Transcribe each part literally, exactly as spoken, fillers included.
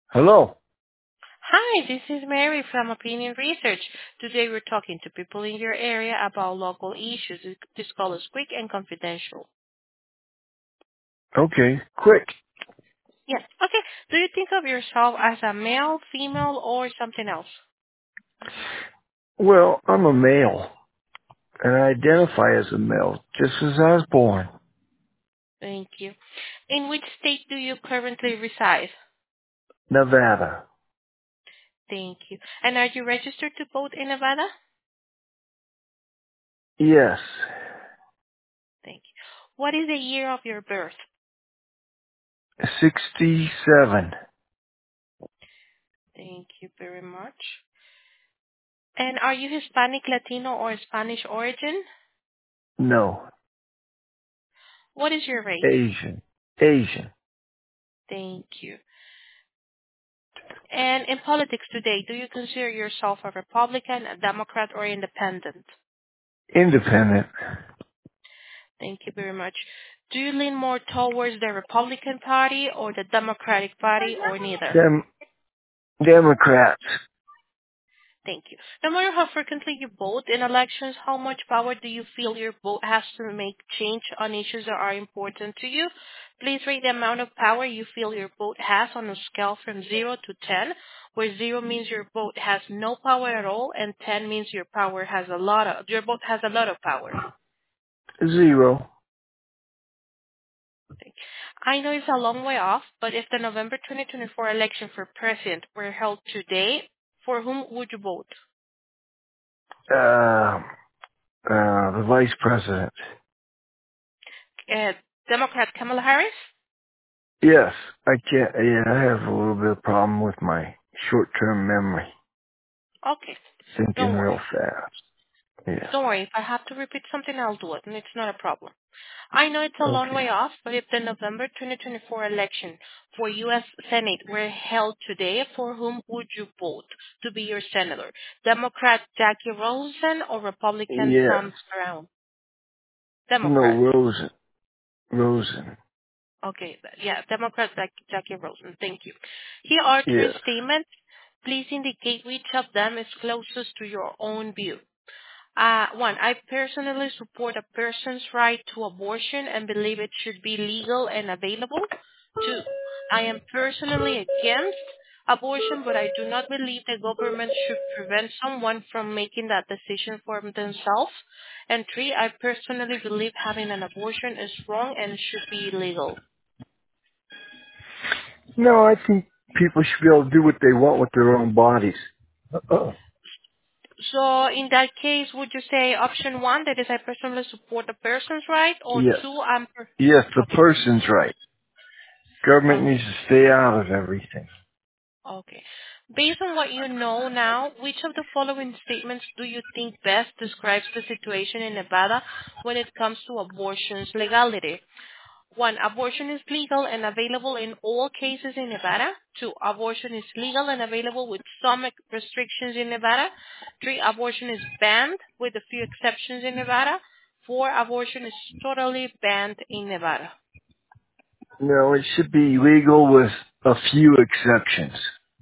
Hello. Hi, this is Mary from Opinion Research. Today we're talking to people in your area about local issues. This call is quick and confidential. Okay, quick. Yes. Okay. Do you think of yourself as a male, female, or something else? Well, I'm a male, and I identify as a male, just as I was born. Thank you. In which state do you currently reside? Nevada. Thank you. And are you registered to vote in Nevada? Yes. Thank you. What is the year of your birth? sixty-seven. Thank you very much. And are you Hispanic, Latino, or Spanish origin? No. What is your race? Asian. Asian. Thank you. And in politics today, do you consider yourself a Republican, a Democrat, or independent? Independent. Thank you very much. Do you lean more towards the Republican Party or the Democratic Party or neither? Dem- Democrats. Thank you. No matter how frequently you vote in elections, how much power do you feel your vote has to make change on issues that are important to you? Please rate the amount of power you feel your vote has on a scale from zero to ten, where zero means your vote has no power at all and ten means your power has a lot of your vote has a lot of power. Zero. I know it's a long way off, but if the November twenty twenty-four election for president were held today, for whom would you vote? Uh, uh, the vice president. Uh, Democrat Kamala Harris? Yes. I can't, yeah, I have a little bit of problem with my short-term memory. Okay, Thinking don't real worry. fast. Yeah. Don't worry. If I have to repeat something, I'll do it, and it's not a problem. I know it's a long Okay. way off, but if the November twenty twenty-four election for U S. Senate were held today, for whom would you vote to be your senator? Democrat Jackie Rosen or Republican Yes. Sam Brown? No, Democrat. Rosen. Rosen. Okay, th- yeah, Democrat Jack- Jackie Rosen. Thank you. Here are three Yes. statements. Please indicate which of them is closest to your own view. Uh, one, I personally support a person's right to abortion and believe it should be legal and available. Two, I am personally against abortion, but I do not believe the government should prevent someone from making that decision for themselves. And three, I personally believe having an abortion is wrong and should be illegal. No, I think people should be able to do what they want with their own bodies. Uh-uh. So in that case, would you say option one, that is I personally support the person's right, or Yes. two, I'm per- Yes, the okay. person's right. Government Um, needs to stay out of everything. Okay. Based on what you know now, which of the following statements do you think best describes the situation in Nevada when it comes to abortion's legality? One, abortion is legal and available in all cases in Nevada. Two, abortion is legal and available with some ex- restrictions in Nevada. Three, abortion is banned with a few exceptions in Nevada. Four, abortion is totally banned in Nevada. No, it should be legal with a few exceptions.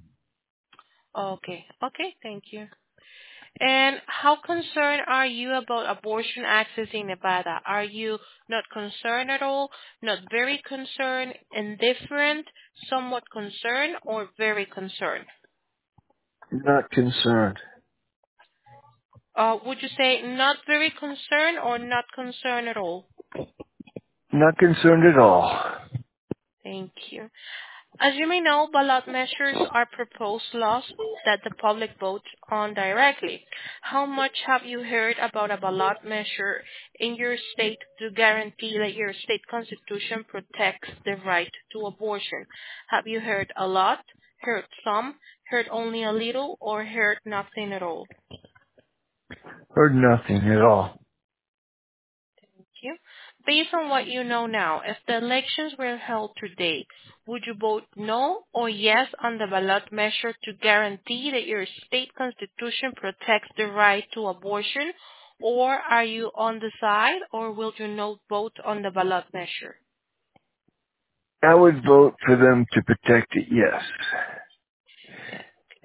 Okay. Okay, thank you. And how concerned are you about abortion access in Nevada? Are you not concerned at all, not very concerned, indifferent, somewhat concerned, or very concerned? Not concerned. Uh, would you say not very concerned or not concerned at all? Not concerned at all. Thank you. As you may know, ballot measures are proposed laws that the public votes on directly. How much have you heard about a ballot measure in your state to guarantee that your state constitution protects the right to abortion? Have you heard a lot, heard some, heard only a little, or heard nothing at all? Heard nothing at all. You. Based on what you know now, if the elections were held today, would you vote no or yes on the ballot measure to guarantee that your state constitution protects the right to abortion? Or are you on the side, or will you not vote on the ballot measure? I would vote for them to protect it, yes.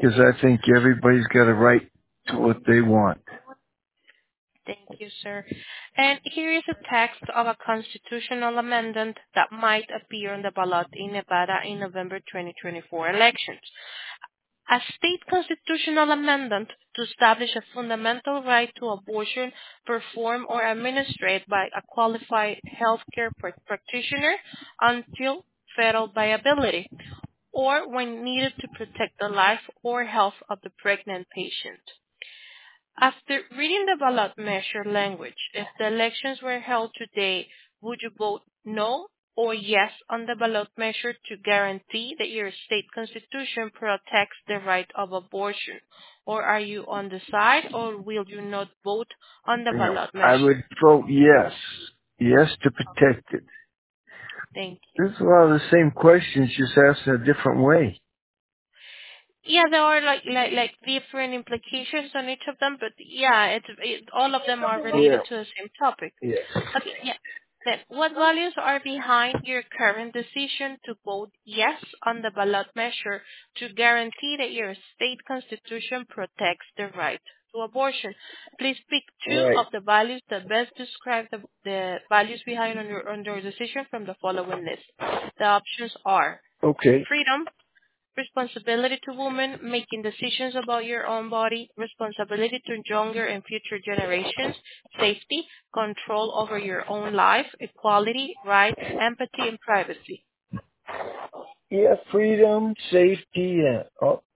because I think everybody's got a right to what they want. Thank you, sir. And here is a text of a constitutional amendment that might appear on the ballot in Nevada in November twenty twenty-four elections. A state constitutional amendment to establish a fundamental right to abortion performed or administered by a qualified healthcare pr- practitioner until fetal viability, or when needed to protect the life or health of the pregnant patient. After reading the ballot measure language, if the elections were held today, would you vote no or yes on the ballot measure to guarantee that your state constitution protects the right of abortion? Or are you on the side, or will you not vote on the You know, ballot I measure? would vote yes. Yes to protect it. Thank you. This is a lot of the same questions, just asked in a different way. Yeah, there are like like like different implications on each of them, but yeah, it's it, all of them are Yeah. related to the same topic. Yeah. Okay, yeah. Then, what values are behind your current decision to vote yes on the ballot measure to guarantee that your state constitution protects the right to abortion? Please pick two Right. of the values that best describe the, the values behind on your, on your decision from the following list. The options are Okay. freedom, responsibility to women, making decisions about your own body, responsibility to younger and future generations, safety, control over your own life, equality, rights, empathy, and privacy. Yeah, freedom, safety, uh, all,